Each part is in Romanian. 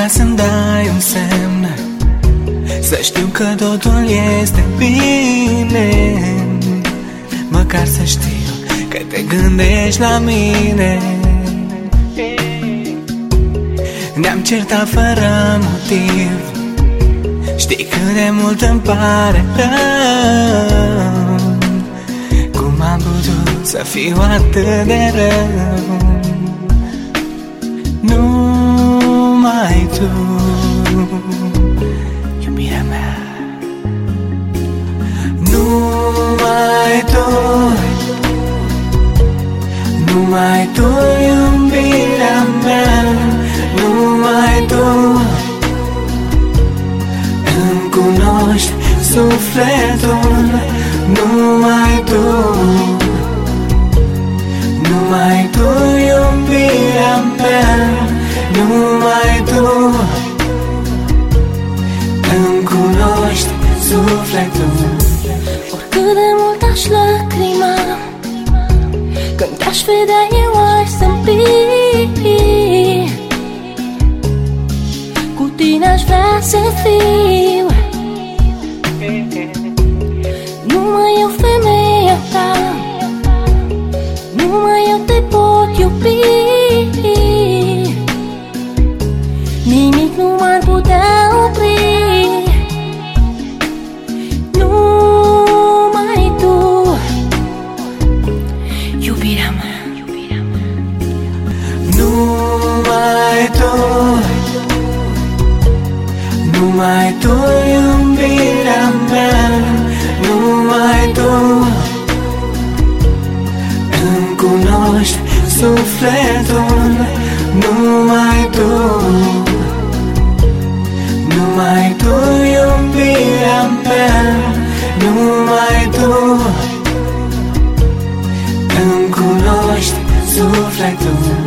putea să-mi dai un semn, să știu că totul este bine. Măcar să știu că te gândești la mine. Ne-am certat fără motiv, știi cât de mult îmi pare rău. Cum am putut să fiu atât de rău? Numai tu, iubirea mea. Numai tu, numai tu, iubirea mea. Numai tu îmi cunoști sufletul. Numai tu, numai tu, iubirea mea. Numai tu îmi cunoști sufletul. Oricât de mult aș lacrima, când te-aș vedea eu aș zâmbi. Cu tine aș vrea să fiu, numai eu femeia ta, numai eu te pot iubi. Nimic nu m-ar putea opri. Numai tu, iubirea mea. Numai tu, numai tu, iubirea mea. Numai tu îmi cunoști sufletul. Numai tu, numai tu, iubirea mea. Numai tu îmi cunoști sufletul.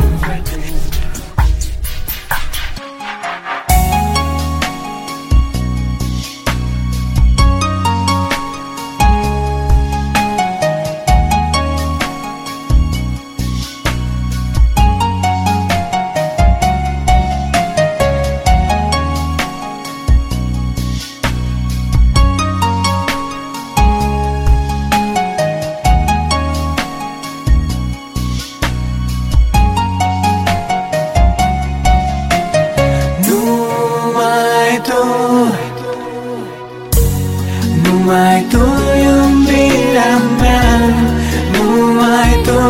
Numai tu, iubirea mea. Numai tu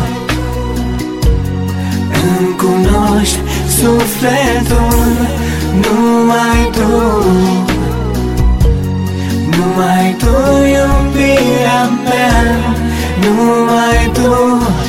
îmi cunoști sufletul. Numai tu, numai tu, iubirea mea. Numai tu